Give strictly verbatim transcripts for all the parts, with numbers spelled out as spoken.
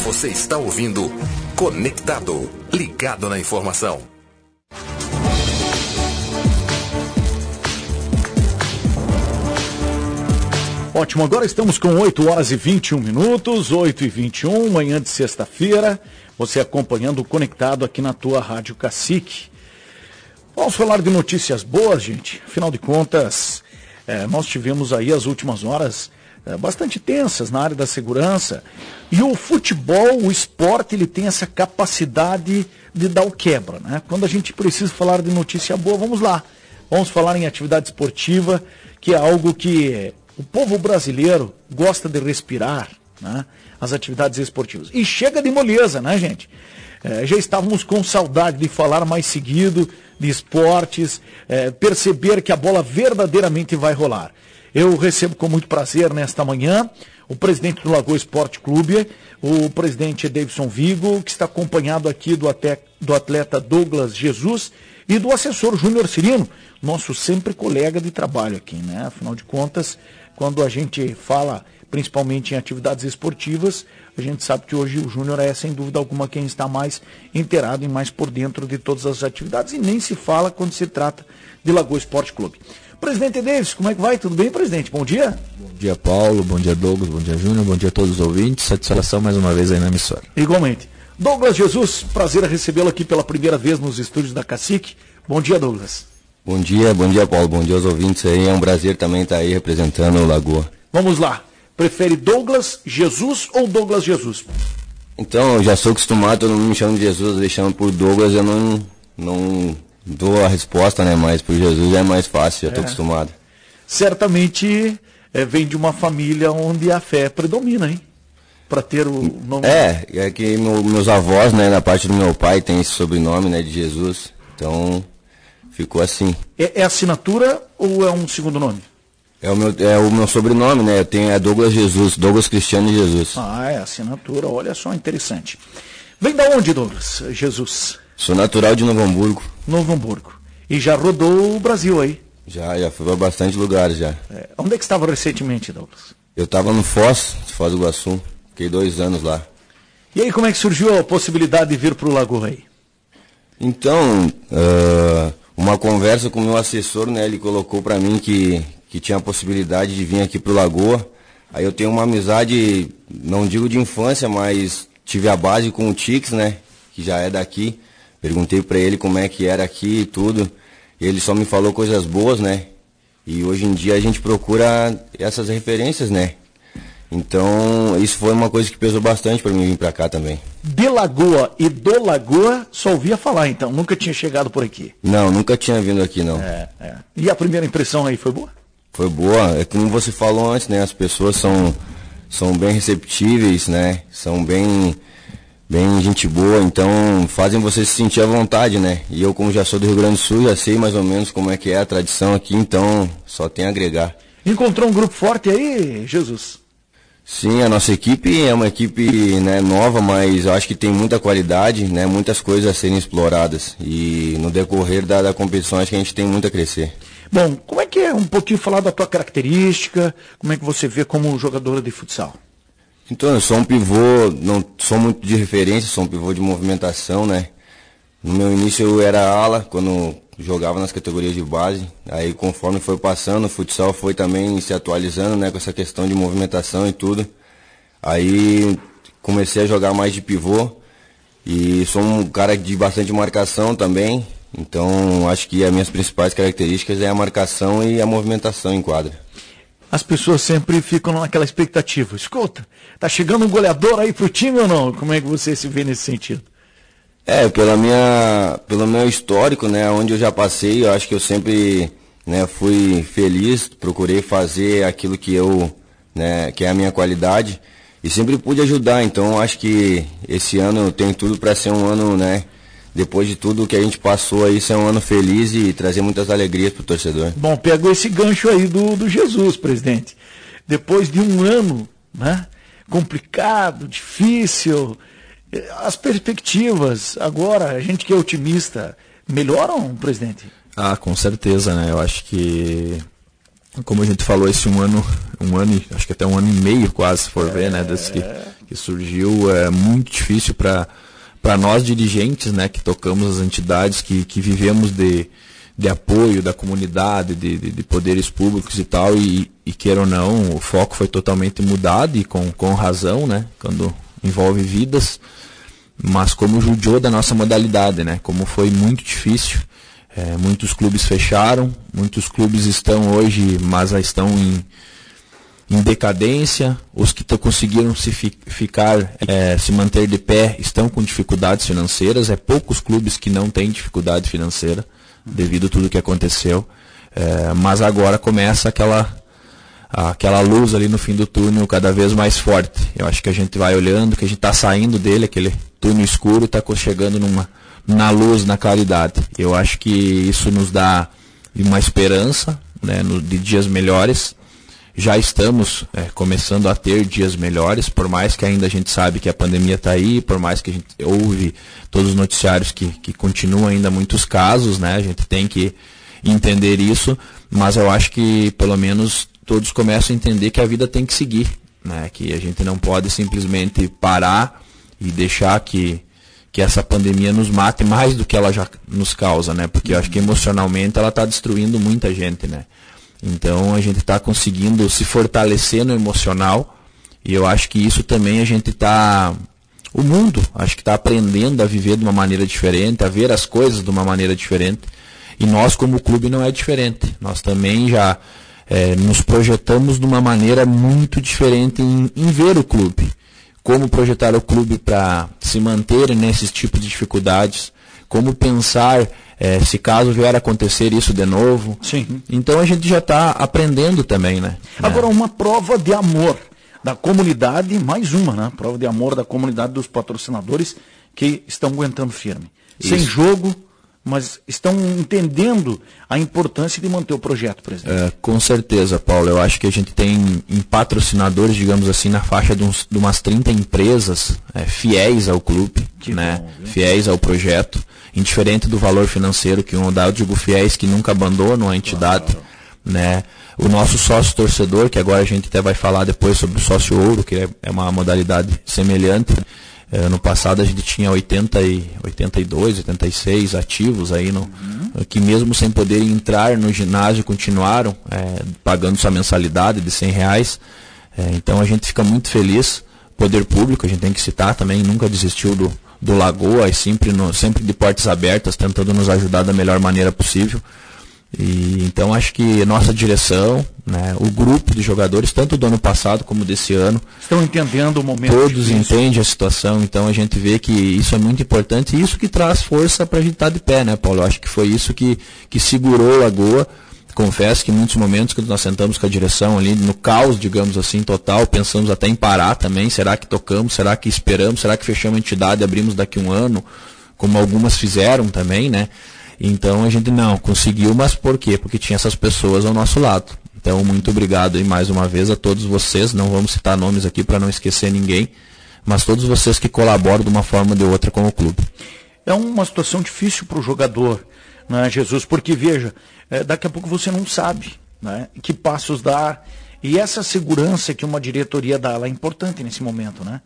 Você está ouvindo Conectado, ligado na informação. Ótimo, agora estamos com oito horas e vinte e um minutos, oito e vinte e um, manhã de sexta-feira, você acompanhando o Conectado aqui na tua Rádio Cacique. Vamos falar de notícias boas, gente. Afinal de contas, é, nós tivemos aí as últimas horas é, bastante tensas na área da segurança. E o futebol, o esporte, ele tem essa capacidade de dar o quebra, né? Quando a gente precisa falar de notícia boa, vamos lá. Vamos falar em atividade esportiva, que é algo que o povo brasileiro gosta de respirar, né? As atividades esportivas. E chega de moleza, né, gente? É, já estávamos com saudade de falar mais seguido de esportes, é, perceber que a bola verdadeiramente vai rolar. Eu recebo com muito prazer nesta manhã o presidente do Lagoa Esporte Clube, o presidente Davidson Vigo, que está acompanhado aqui do, até, do atleta Douglas Jesus e do assessor Júnior Cirino, nosso sempre colega de trabalho aqui, né? Afinal de contas, quando a gente fala principalmente em atividades esportivas, a gente sabe que hoje o Júnior é, sem dúvida alguma, quem está mais inteirado e mais por dentro de todas as atividades, e nem se fala quando se trata de Lagoa Esporte Clube. Presidente Davis, como é que vai? Tudo bem, presidente? Bom dia. Bom dia, Paulo. Bom dia, Douglas. Bom dia, Júnior. Bom dia a todos os ouvintes. Satisfação mais uma vez aí na emissora. Igualmente. Douglas Jesus, prazer recebê-lo aqui pela primeira vez nos estúdios da Cacique. Bom dia, Douglas. Bom dia, bom dia, Paulo. Bom dia aos ouvintes aí. É um prazer também estar aí representando o Lagoa. Vamos lá. Prefere Douglas Jesus ou Douglas Jesus? Então, eu já sou acostumado, todo mundo me chama de Jesus, me chama por Douglas, eu não, não dou a resposta, né? Mas por Jesus já é mais fácil, já estou é. acostumado. Certamente é, vem de uma família onde a fé predomina, hein? Para ter o nome. É, é que meu, meus avós, né, na parte do meu pai, tem esse sobrenome, né, de Jesus. Então, ficou assim. É, é assinatura ou é um segundo nome? É o, meu, é o meu sobrenome, né? Eu tenho é Douglas Jesus, Douglas Cristiano Jesus. Ah, é assinatura, olha só, interessante. Vem da onde, Douglas Jesus? Sou natural de Novo Hamburgo. Novo Hamburgo. E já rodou o Brasil aí? Já, já fui para bastante lugares já. É, onde é que estava recentemente, Douglas? Eu estava no Foz, Foz do Iguaçu. Fiquei dois anos lá. E aí, como é que surgiu a possibilidade de vir para o Lagoa aí? Então, uh, uma conversa com o meu assessor, né? Ele colocou para mim que... que tinha a possibilidade de vir aqui para o Lagoa. Aí eu tenho uma amizade, não digo de infância, mas tive a base com o Tix, né, que já é daqui. Perguntei para ele como é que era aqui e tudo. Ele só me falou coisas boas, né, e hoje em dia a gente procura essas referências, né. Então, isso foi uma coisa que pesou bastante para mim vir para cá também. De Lagoa e do Lagoa, só ouvia falar então, nunca tinha chegado por aqui? Não, nunca tinha vindo aqui, não. É, é. E a primeira impressão aí foi boa? Foi boa, é como você falou antes, né? As pessoas são, são bem receptíveis, né? São bem, bem gente boa, então fazem você se sentir à vontade, né? E eu, como já sou do Rio Grande do Sul, já sei mais ou menos como é que é a tradição aqui, então só tem a agregar. Encontrou um grupo forte aí, Jesus? Sim, a nossa equipe é uma equipe, né, nova, mas eu acho que tem muita qualidade, né? Muitas coisas a serem exploradas. E no decorrer da, da competição acho que a gente tem muito a crescer. Bom, como é que é um pouquinho falar da tua característica, como é que você vê como jogadora de futsal? Então, eu sou um pivô, não sou muito de referência, sou um pivô de movimentação, né? No meu início eu era ala, quando jogava nas categorias de base, aí conforme foi passando, o futsal foi também se atualizando, né, com essa questão de movimentação e tudo. Aí comecei a jogar mais de pivô e sou um cara de bastante marcação também. Então, acho que as minhas principais características é a marcação e a movimentação em quadra. As pessoas sempre ficam naquela expectativa. Escuta, tá chegando um goleador aí pro time ou não? Como é que você se vê nesse sentido? É, pela minha, pelo meu histórico, né, onde eu já passei, eu acho que eu sempre, né, fui feliz, procurei fazer aquilo que eu, né, que é a minha qualidade e sempre pude ajudar. Então, acho que esse ano tem tudo para ser um ano, né, depois de tudo que a gente passou aí, ser um ano feliz e trazer muitas alegrias para o torcedor. Bom, pegou esse gancho aí do, do Jesus, presidente. Depois de um ano, né, complicado, difícil, as perspectivas agora, a gente que é otimista, melhoram, presidente? Ah, com certeza, né? Eu acho que, como a gente falou, esse um ano, um ano, acho que até um ano e meio quase, se for é... ver, né? Desde que, que surgiu, é muito difícil para para nós dirigentes, né, que tocamos as entidades, que, que vivemos de, de apoio da comunidade, de, de, de poderes públicos e tal, e, e queira ou não, o foco foi totalmente mudado e com, com razão, né, quando envolve vidas, mas como judiou da nossa modalidade, né, como foi muito difícil, é, muitos clubes fecharam, muitos clubes estão hoje, mas já estão em em decadência, os que conseguiram se fi, ficar, é, se manter de pé, estão com dificuldades financeiras, é poucos clubes que não têm dificuldade financeira, devido a tudo que aconteceu, é, mas agora começa aquela, aquela luz ali no fim do túnel cada vez mais forte. Eu acho que a gente vai olhando, que a gente está saindo dele, aquele túnel escuro, está chegando numa, na luz, na claridade. Eu acho que isso nos dá uma esperança, né, no, de dias melhores. Já estamos é, começando a ter dias melhores, por mais que ainda a gente sabe que a pandemia está aí, por mais que a gente ouve todos os noticiários que, que continuam ainda muitos casos, né? A gente tem que entender isso, mas eu acho que pelo menos todos começam a entender que a vida tem que seguir, né? Que a gente não pode simplesmente parar e deixar que, que essa pandemia nos mate mais do que ela já nos causa, né? Porque eu acho que emocionalmente ela está destruindo muita gente, né? Então a gente está conseguindo se fortalecer no emocional e eu acho que isso também a gente está, o mundo acho que está aprendendo a viver de uma maneira diferente, a ver as coisas de uma maneira diferente e nós como clube não é diferente, nós também já é, nos projetamos de uma maneira muito diferente em, em ver o clube, como projetar o clube para se manter nesses tipos de dificuldades, como pensar É, se caso vier a acontecer isso de novo. Sim. Então a gente já está aprendendo também, né? Agora, uma prova de amor da comunidade, mais uma, né? Prova de amor da comunidade dos patrocinadores que estão aguentando firme. Isso. Sem jogo, mas estão entendendo a importância de manter o projeto, presidente. É, com certeza, Paulo. Eu acho que a gente tem em patrocinadores, digamos assim, na faixa de, uns, de umas trinta empresas é, fiéis ao clube, que né? Bom, fiéis ao projeto. Indiferente do valor financeiro que um dá, eu digo fiéis que nunca abandonam a entidade, claro. Né? O nosso sócio torcedor, que agora a gente até vai falar depois sobre o sócio ouro, que é, é uma modalidade semelhante. É, no passado a gente tinha oitenta e, oitenta e dois, oitenta e seis ativos aí, no, uhum. que mesmo sem poder entrar no ginásio continuaram é, pagando sua mensalidade de cem reais. É, então a gente fica muito feliz. Poder público, a gente tem que citar também, nunca desistiu do do Lagoa, e sempre, no, sempre de portas abertas, tentando nos ajudar da melhor maneira possível. E, então acho que nossa direção, né, o grupo de jogadores, tanto do ano passado como desse ano, estão entendendo o momento. Todos entendem a situação, então a gente vê que isso é muito importante e isso que traz força para a gente estar de pé, né, Paulo? Eu acho que foi isso que, que segurou o Lagoa. Confesso que em muitos momentos que nós sentamos com a direção ali, no caos, digamos assim, total, pensamos até em parar também, será que tocamos, será que esperamos, será que fechamos a entidade e abrimos daqui a um ano, como algumas fizeram também, né? Então a gente não, conseguiu, mas por quê? Porque tinha essas pessoas ao nosso lado. Então muito obrigado aí mais uma vez a todos vocês, não vamos citar nomes aqui para não esquecer ninguém, mas todos vocês que colaboram de uma forma ou de outra com o clube. É uma situação difícil para o jogador, né, Jesus? Porque, veja, é, daqui a pouco você não sabe, né, que passos dar. E essa segurança que uma diretoria dá, ela é importante nesse momento, né?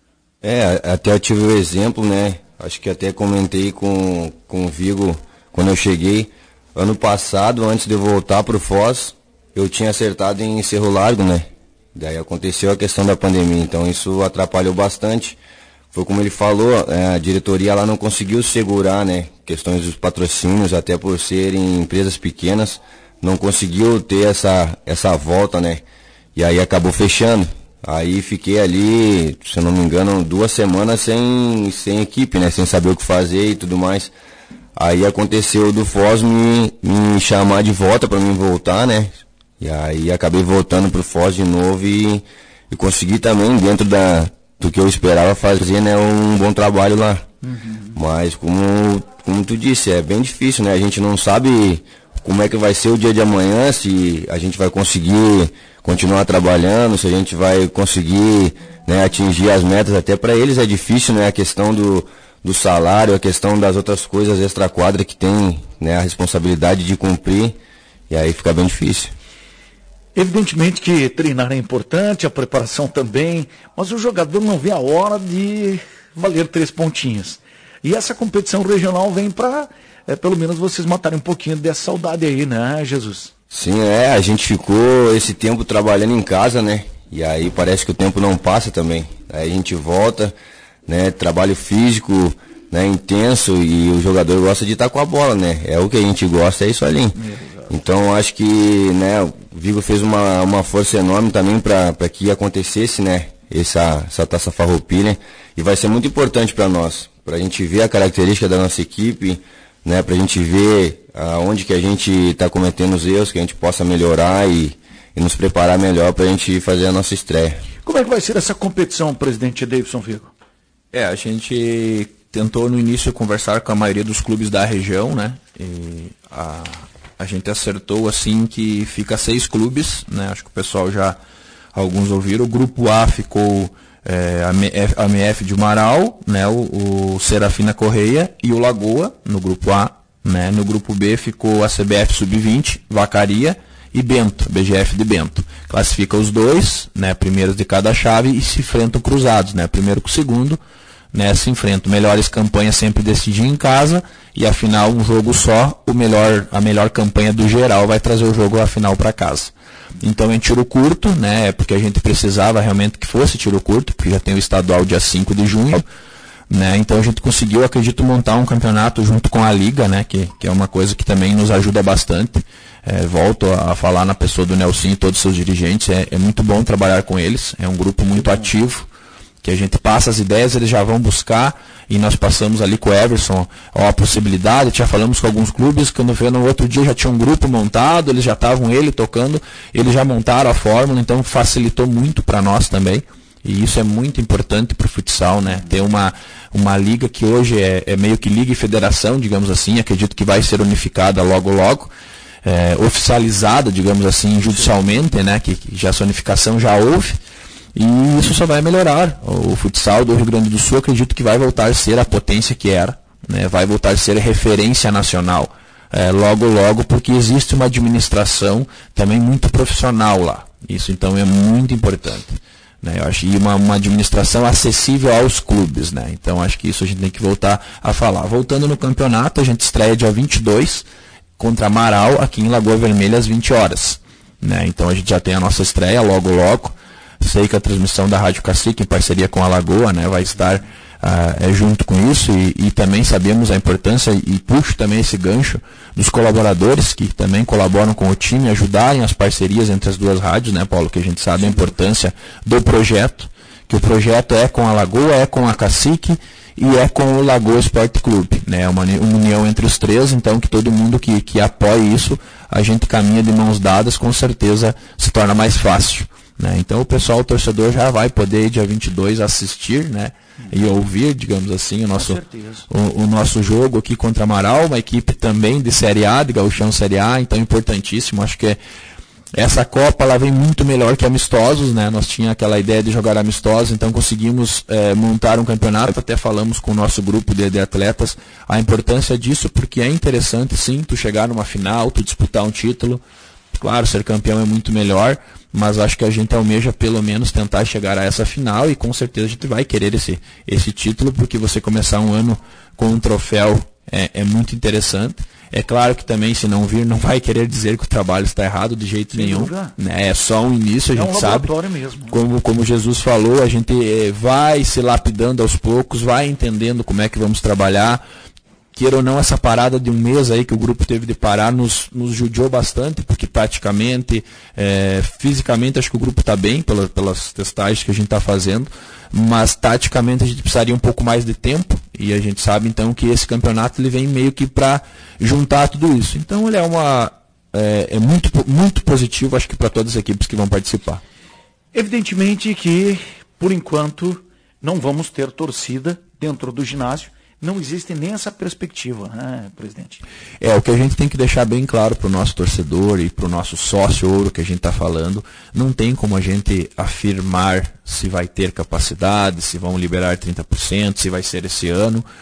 É, até eu tive o exemplo, né? Acho que até comentei com, com o Vigo quando eu cheguei. Ano passado, antes de eu voltar para o Foz, eu tinha acertado em Cerro Largo, né? Daí aconteceu a questão da pandemia, então isso atrapalhou bastante. Foi como ele falou, a diretoria lá não conseguiu segurar, né, questões dos patrocínios, até por serem empresas pequenas, não conseguiu ter essa, essa volta, né, e aí acabou fechando. Aí fiquei ali, se eu não me engano, duas semanas sem, sem equipe, né, sem saber o que fazer e tudo mais. Aí aconteceu do Foz me, me chamar de volta para mim voltar, né, e aí acabei voltando pro Foz de novo e, e consegui também, dentro da... do que eu esperava fazer, né, um bom trabalho lá. Uhum. Mas como, como tu disse, é bem difícil, né? A gente não sabe como é que vai ser o dia de amanhã, se a gente vai conseguir continuar trabalhando, se a gente vai conseguir, né, atingir as metas. Até para eles é difícil, né? A questão do, do salário, a questão das outras coisas extra-quadra que tem, né, a responsabilidade de cumprir, e aí fica bem difícil. Evidentemente que treinar é importante, a preparação também, mas o jogador não vê a hora de valer três pontinhos. E essa competição regional vem para, é, pelo menos, vocês matarem um pouquinho dessa saudade aí, né, Jesus? Sim, é, a gente ficou esse tempo trabalhando em casa, né? E aí parece que o tempo não passa também. Aí a gente volta, né? Trabalho físico, né? Intenso, e o jogador gosta de estar com a bola, né? É o que a gente gosta, é isso ali. É, então acho que, né, o Vigo fez uma, uma força enorme também para que acontecesse, né? Essa, essa Taça Farroupilha, e vai ser muito importante para nós, para a gente ver a característica da nossa equipe, né? Para a gente ver aonde que a gente está cometendo os erros, que a gente possa melhorar e, e nos preparar melhor para a gente fazer a nossa estreia. Como é que vai ser essa competição, presidente Davidson Vigo? É, a gente tentou no início conversar com a maioria dos clubes da região, né? E a, a gente acertou assim que fica seis clubes, né? Acho que o pessoal já, alguns ouviram. O grupo A ficou é, a M F de Marau, né? O, o Serafina Correia e o Lagoa no grupo A, né? No grupo B ficou a C B F sub vinte, Vacaria e Bento, B G F de Bento. Classifica os dois, né? Primeiros de cada chave e se enfrentam cruzados, né? Primeiro com o segundo, né? Se enfrentam. Melhores campanhas sempre decidiam em casa, e afinal um jogo só, o melhor, a melhor campanha do geral vai trazer o jogo a final para casa. Então em tiro curto, né? Porque a gente precisava realmente que fosse tiro curto, porque já tem o estadual dia cinco de junho, né? Então a gente conseguiu, acredito, montar um campeonato junto com a Liga, né? Que, que é uma coisa que também nos ajuda bastante. É, volto a, a falar na pessoa do Nelson e todos os seus dirigentes, é, é muito bom trabalhar com eles, é um grupo muito ativo, que a gente passa as ideias, eles já vão buscar, e nós passamos ali com o Everson ó, a possibilidade, já falamos com alguns clubes, quando veio no outro dia já tinha um grupo montado, eles já estavam ele tocando, eles já montaram a fórmula, então facilitou muito para nós também, e isso é muito importante para o futsal, né? Ter uma, uma liga que hoje é, é meio que liga e federação, digamos assim, acredito que vai ser unificada logo logo, é, oficializada, digamos assim, judicialmente, né? Que, que já essa unificação já houve. E isso só vai melhorar. O futsal do Rio Grande do Sul, acredito que vai voltar a ser a potência que era, né? Vai voltar a ser referência nacional, é, logo, logo, porque existe uma administração também muito profissional lá. Isso, então, é muito importante, né? Eu acho, e uma, uma administração acessível aos clubes, né? Então, acho que isso a gente tem que voltar a falar. Voltando no campeonato, a gente estreia dia vinte e dois contra Amaral, aqui em Lagoa Vermelha, às vinte horas, né? Então, a gente já tem a nossa estreia logo, logo. Sei que a transmissão da Rádio Cacique, em parceria com a Lagoa, né, vai estar uh, é, junto com isso, e, e também sabemos a importância, e, e puxo também esse gancho dos colaboradores que também colaboram com o time, ajudarem as parcerias entre as duas rádios, né, Paulo, que a gente sabe a importância do projeto, que o projeto é com a Lagoa, é com a Cacique e é com o Lagoa Esporte Clube, né, uma união entre os três, então que todo mundo que, que apoie isso, a gente caminha de mãos dadas, com certeza se torna mais fácil. Né? Então o pessoal, o torcedor já vai poder dia vinte e dois assistir, né? E ouvir, digamos assim, o nosso, o, o nosso jogo aqui contra Amaral, uma equipe também de Série A, de Gauchão Série A, então importantíssimo. Acho que é, essa Copa ela vem muito melhor que amistosos, né? Nós tínhamos aquela ideia de jogar amistosos, então conseguimos é, montar um campeonato, até falamos com o nosso grupo de, de atletas a importância disso, porque é interessante sim, tu chegar numa final, tu disputar um título. Claro, ser campeão é muito melhor, mas acho que a gente almeja pelo menos tentar chegar a essa final, e com certeza a gente vai querer esse, esse título, porque você começar um ano com um troféu é, é muito interessante. É claro que também, se não vir, não vai querer dizer que o trabalho está errado de jeito Sem nenhum. Né? É só um início, a gente é um sabe. Mesmo. Como, como Jesus falou, a gente é, vai se lapidando aos poucos, vai entendendo como é que vamos trabalhar. Queira ou não, essa parada de um mês aí que o grupo teve de parar nos, nos judiou bastante, porque taticamente, é, fisicamente acho que o grupo está bem pela, pelas testagens que a gente está fazendo, mas taticamente a gente precisaria um pouco mais de tempo, e a gente sabe então que esse campeonato ele vem meio que para juntar tudo isso. Então ele é, uma, é, é muito, muito positivo, acho que para todas as equipes que vão participar. Evidentemente que, por enquanto, não vamos ter torcida dentro do ginásio. Não existe nem essa perspectiva, né, presidente? É, o que a gente tem que deixar bem claro para o nosso torcedor e para o nosso sócio ouro que a gente está falando, não tem como a gente afirmar se vai ter capacidade, se vão liberar trinta por cento, se vai ser esse ano,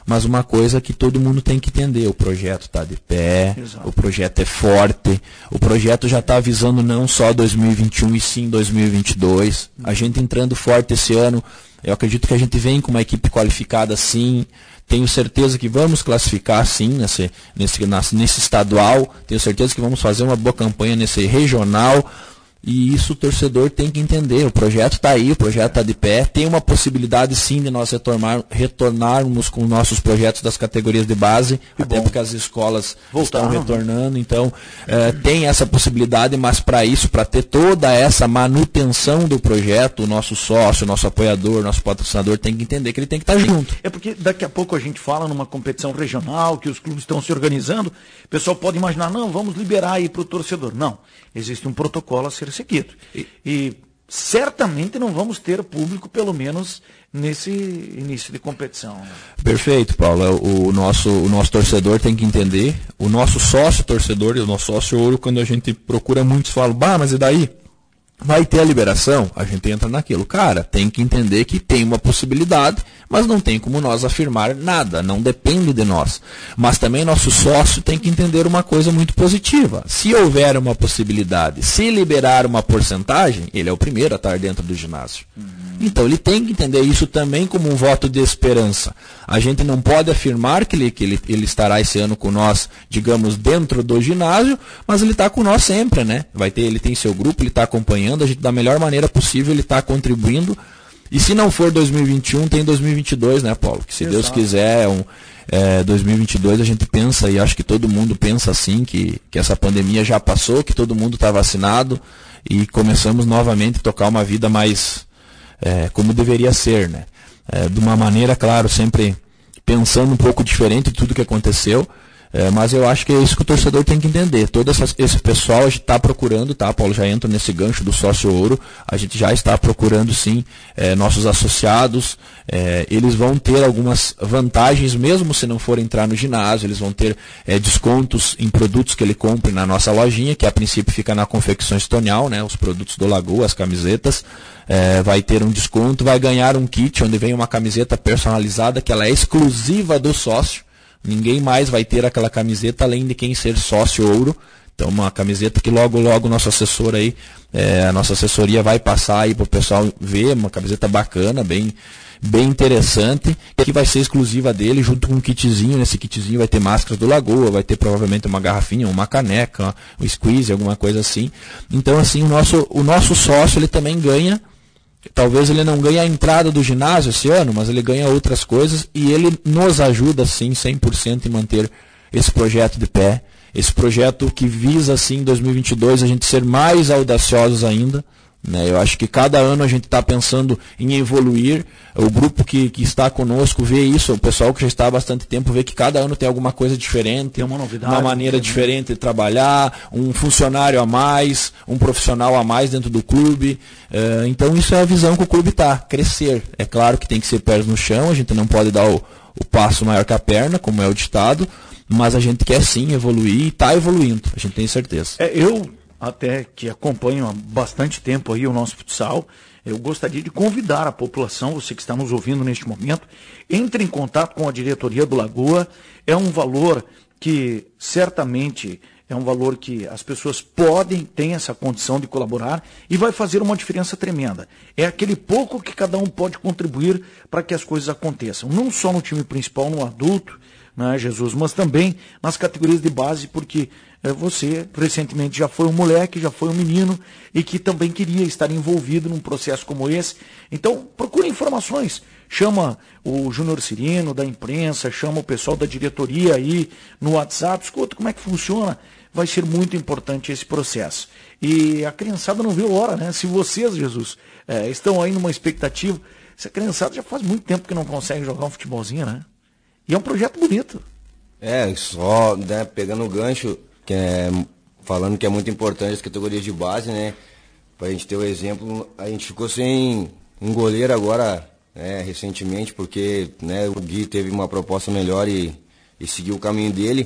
mas uma coisa que todo mundo tem que entender, o projeto está de pé, Exato. O projeto é forte, o projeto já está visando não só dois mil e vinte e um e sim dois mil e vinte e dois, a gente entrando forte esse ano, eu acredito que a gente vem com uma equipe qualificada sim, tenho certeza que vamos classificar sim nesse, nesse, nesse estadual, tenho certeza que vamos fazer uma boa campanha nesse regional. E isso o torcedor tem que entender, o projeto está aí, o projeto está de pé, tem uma possibilidade sim de nós retornar, retornarmos com nossos projetos das categorias de base, que até bom. Porque as escolas Voltaram. Estão retornando, então é, tem essa possibilidade, mas para isso, para ter toda essa manutenção do projeto, o nosso sócio, o nosso apoiador, o nosso patrocinador tem que entender que ele tem que estar junto. É porque daqui a pouco a gente fala numa competição regional, que os clubes estão se organizando, o pessoal pode imaginar, não, vamos liberar aí para o torcedor. Não, existe um protocolo a ser seguido. E, e certamente não vamos ter público, pelo menos nesse início de competição. Perfeito, Paulo. O, o, nosso, o nosso torcedor tem que entender, o nosso sócio torcedor e o nosso sócio ouro, quando a gente procura muitos, falam, bah, mas e daí? Vai ter a liberação? A gente entra naquilo. Cara, tem que entender que tem uma possibilidade, mas não tem como nós afirmar nada, não depende de nós. Mas também nosso sócio tem que entender uma coisa muito positiva. Se houver uma possibilidade, se liberar uma porcentagem, ele é o primeiro a estar dentro do ginásio. Uhum. Então ele tem que entender isso também como um voto de esperança. A gente não pode afirmar que ele, que ele, ele estará esse ano com nós, digamos, dentro do ginásio, mas ele está com nós sempre, né? Vai ter, ele tem seu grupo, ele está acompanhando, a gente da melhor maneira possível ele está contribuindo. E se não for dois mil e vinte e um, tem dois mil e vinte e dois, né, Paulo? Que se Exato. Deus quiser, um, é, dois mil e vinte e dois a gente pensa, e acho que todo mundo pensa assim, que, que essa pandemia já passou, que todo mundo está vacinado e começamos novamente a tocar uma vida mais... É, como deveria ser, né? É, de uma maneira, claro, sempre pensando um pouco diferente de tudo que aconteceu, é, mas eu acho que é isso que o torcedor tem que entender. Todo essa, esse pessoal a gente está procurando, tá, Paulo? Já entra nesse gancho do sócio ouro, a gente já está procurando sim é, nossos associados, é, eles vão ter algumas vantagens, mesmo se não for entrar no ginásio, eles vão ter é, descontos em produtos que ele compre na nossa lojinha, que a princípio fica na Confecções Tonial, né? Os produtos do Lagoa, as camisetas. É, vai ter um desconto, vai ganhar um kit onde vem uma camiseta personalizada que ela é exclusiva do sócio. Ninguém mais vai ter aquela camiseta além de quem ser sócio ouro. Então uma camiseta que logo logo nosso assessor aí, é, a nossa assessoria vai passar aí para o pessoal ver, uma camiseta bacana, bem, bem interessante, que vai ser exclusiva dele, junto com um kitzinho. Nesse kitzinho vai ter máscaras do Lagoa, vai ter provavelmente uma garrafinha, uma caneca, um squeeze, alguma coisa assim. Então assim, o nosso, o nosso sócio ele também ganha. Talvez ele não ganhe a entrada do ginásio esse ano, mas ele ganha outras coisas e ele nos ajuda, sim, cem por cento em manter esse projeto de pé. Esse projeto que visa, sim, em dois mil e vinte e dois, a gente ser mais audaciosos ainda. Né? Eu acho que cada ano a gente está pensando em evoluir. O grupo que, que está conosco vê isso, o pessoal que já está há bastante tempo vê que cada ano tem alguma coisa diferente, tem uma novidade, uma maneira né? diferente de trabalhar, um funcionário a mais, um profissional a mais dentro do clube. Uh, então isso é a visão que o clube está, crescer. É claro que tem que ser pés no chão, a gente não pode dar o, o passo maior que a perna, como é o ditado, mas a gente quer sim evoluir e está evoluindo, a gente tem certeza. É, eu até que acompanho há bastante tempo aí o nosso futsal, eu gostaria de convidar a população, você que está nos ouvindo neste momento, entre em contato com a diretoria do Lagoa. É um valor que certamente é um valor que as pessoas podem, têm essa condição de colaborar e vai fazer uma diferença tremenda. É aquele pouco que cada um pode contribuir para que as coisas aconteçam, não só no time principal, no adulto, né, Jesus, mas também nas categorias de base, porque é, você recentemente já foi um moleque, já foi um menino e que também queria estar envolvido num processo como esse. Então, procure informações. Chama o Júnior Cirino da imprensa, chama o pessoal da diretoria aí no WhatsApp, escuta como é que funciona. Vai ser muito importante esse processo. E a criançada não viu hora, né? Se vocês, Jesus, é, estão aí numa expectativa, essa criançada já faz muito tempo que não consegue jogar um futebolzinho, né? E é um projeto bonito. É, só né, pegando o gancho, que é, falando que é muito importante as categorias de base, né? Pra gente ter o exemplo, a gente ficou sem um goleiro agora, né, recentemente, porque né, o Gui teve uma proposta melhor e, e seguiu o caminho dele.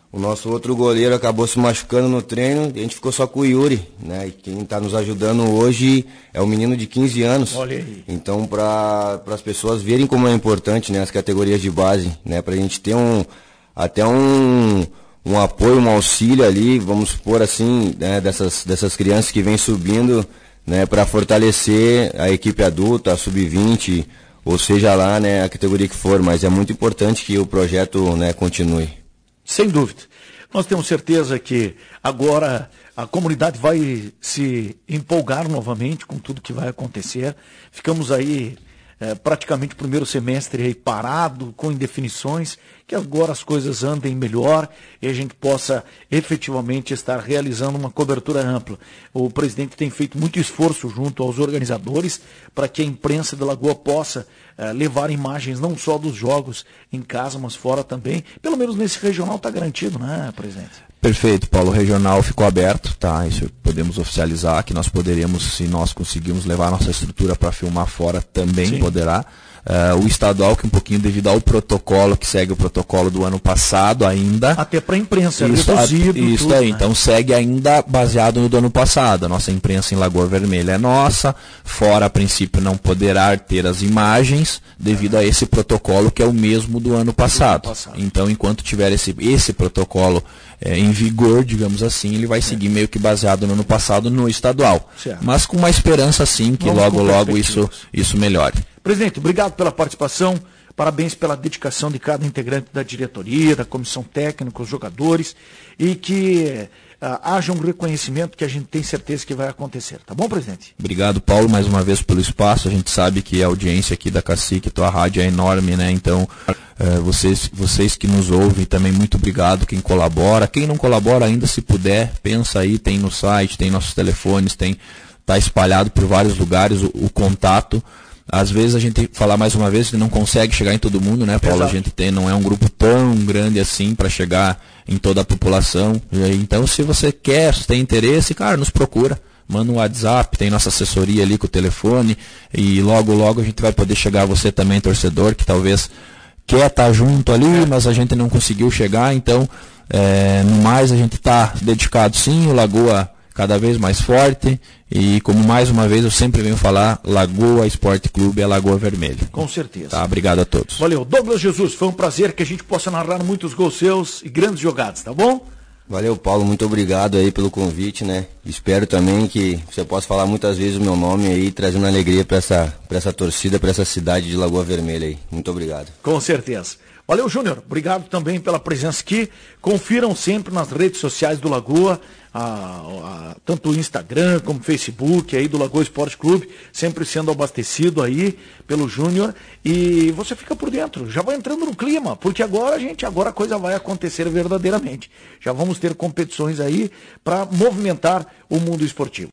o nosso outro goleiro acabou se machucando no treino e a gente ficou só com o Yuri, né? E quem está nos ajudando hoje é um menino de quinze anos. Olha aí. Então, para as pessoas verem como é importante, né, as categorias de base, né, para a gente ter um, até um, um apoio, um auxílio ali, vamos supor assim, né, dessas, dessas crianças que vêm subindo, né, para fortalecer a equipe adulta, a sub vinte, ou seja lá, né, a categoria que for, mas é muito importante que o projeto, né, continue. Sem dúvida. Nós temos certeza que agora a comunidade vai se empolgar novamente com tudo que vai acontecer. Ficamos aí é, praticamente o primeiro semestre aí parado, com indefinições, que agora as coisas andem melhor e a gente possa efetivamente estar realizando uma cobertura ampla. O presidente tem feito muito esforço junto aos organizadores para que a imprensa da Lagoa possa é, levar imagens não só dos jogos em casa, mas fora também. Pelo menos nesse regional está garantido, né, presidente? Perfeito, Paulo. O regional ficou aberto, tá? Isso podemos oficializar, que nós poderemos, se nós conseguirmos levar a nossa estrutura para filmar fora, também Sim. poderá. Uh, o estadual, que um pouquinho devido ao protocolo, que segue o protocolo do ano passado ainda. Até para a imprensa, isso, reduzido. A, isso tudo, aí, né? Então segue ainda baseado no do ano passado. A nossa imprensa em Lagoa Vermelha é nossa, fora a princípio não poderá ter as imagens, devido a esse protocolo que é o mesmo do ano passado. Do ano passado. Então, enquanto tiver esse, esse protocolo é, em vigor, digamos assim, ele vai seguir é. meio que baseado no ano passado no estadual. Certo. Mas com uma esperança sim que Vamos logo, logo isso, isso melhore. Presidente, obrigado pela participação, parabéns pela dedicação de cada integrante da diretoria, da comissão técnica, os jogadores, e que uh, haja um reconhecimento que a gente tem certeza que vai acontecer. Tá bom, presidente? Obrigado, Paulo, mais uma vez pelo espaço. A gente sabe que a audiência aqui da Cacique, tua rádio é enorme, né? Então, uh, vocês, vocês que nos ouvem também, muito obrigado. Quem colabora, quem não colabora ainda, se puder, pensa aí, tem no site, tem nossos telefones, tem, tá espalhado por vários lugares o, o contato. Às vezes a gente, falar mais uma vez, que não consegue chegar em todo mundo, né, Paulo? Exato. A gente tem, não é um grupo tão grande assim para chegar em toda a população. Então, se você quer, se tem interesse, cara, nos procura. Manda um WhatsApp, tem nossa assessoria ali com o telefone e logo, logo a gente vai poder chegar a você também, torcedor, que talvez quer estar junto ali, mas a gente não conseguiu chegar. Então, é, no mais, a gente está dedicado sim, o Lagoa cada vez mais forte e, como mais uma vez eu sempre venho falar, Lagoa Esporte Clube é Lagoa Vermelha. Com certeza. Tá, obrigado a todos. Valeu. Douglas Jesus, foi um prazer que a gente possa narrar muitos gols seus e grandes jogadas, tá bom? Valeu, Paulo, muito obrigado aí pelo convite, né? Espero também que você possa falar muitas vezes o meu nome aí, trazendo alegria para essa, para essa torcida, para essa cidade de Lagoa Vermelha aí. Muito obrigado. Com certeza. Valeu, Júnior. Obrigado também pela presença aqui. Confiram sempre nas redes sociais do Lagoa, a, a, tanto o Instagram como o Facebook aí do Lagoa Esporte Clube, sempre sendo abastecido aí pelo Júnior. E você fica por dentro, já vai entrando no clima, porque agora, gente, agora a coisa vai acontecer verdadeiramente. Já vamos ter competições aí para movimentar o mundo esportivo.